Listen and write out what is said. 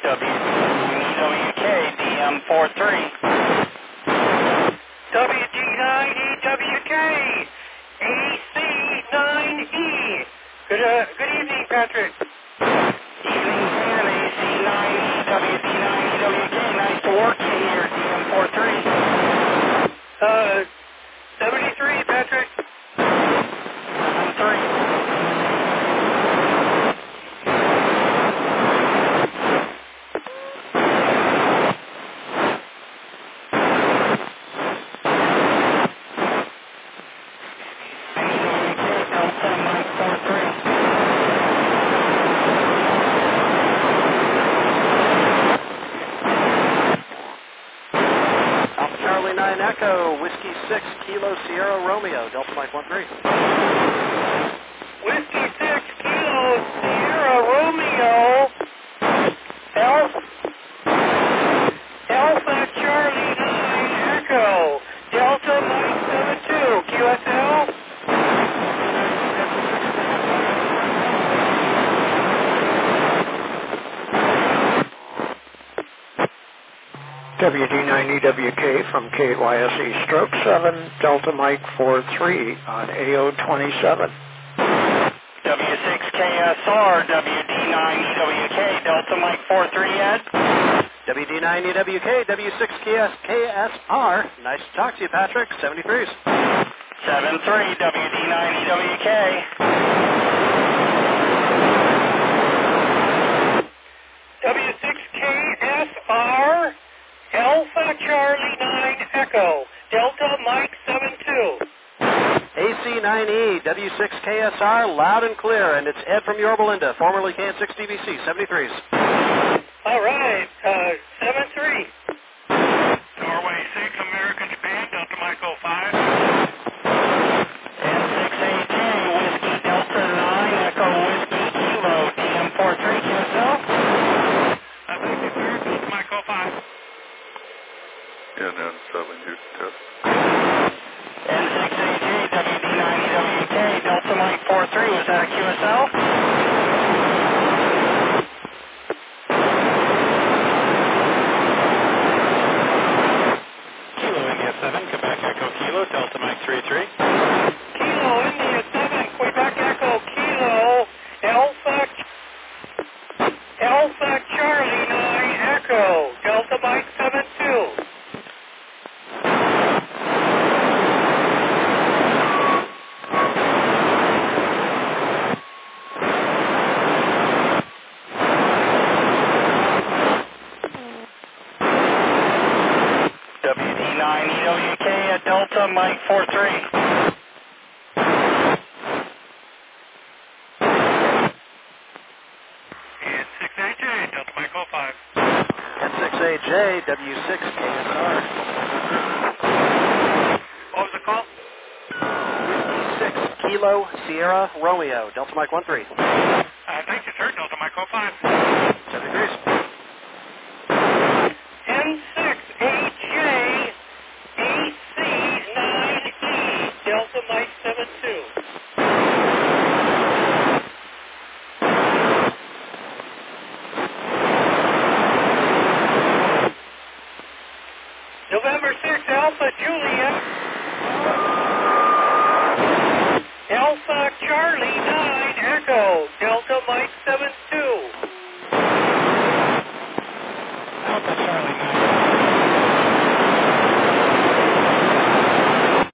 WK, DM43. WD9EWK, AC9E. Good evening, Patrick. Evening, Sam, AC9E, WD9EWK. Nice to work in here, DM43. 73, Patrick. 73. Charlie 9 Echo, Whiskey 6 Kilo Sierra Romeo, Delta Mike 13. Whiskey 6 Kilo Sierra Romeo. Alpha Charlie 9 Echo. Delta Mike 72. QSL. WD9EWK from KYSE Stroke 7, Delta Mike 43 on AO27. W6KSR, WD9EWK, Delta Mike 43, Ed. WD9EWK, W6KSR. Nice to talk to you, Patrick. 73s. 73, WD9EWK. W6KSR. Alpha Charlie 9 Echo. Delta Mike 72. AC9E, W6KSR, loud and clear, and it's Ed from Yorba Linda, formerly Can 6 DBC, 73s. All right, 73. Norway 6, American Japan, Delta Mike 05. N6AJ, Whiskey Delta 9, Echo Whiskey Kilo, DM43, QSL. Thank you, sir, Delta Mike 05. And then 7 Houston test. N6AJ, WD9EWK, Delta Mike 43, was that a QSL? Kilo India 7, Quebec Echo Kilo, Delta Mike 33. Kilo India 7, Quebec Echo Kilo, Alpha Charlie 9 Echo, Delta Mike 72. WD9EWK at Delta Mike 43. And 6AJ, Delta Mike 05. N6AJ, W6KSR. What was the call? Whiskey 6 Kilo Sierra Romeo, Delta Mike 13. Thank you, sir, Delta Mike 05.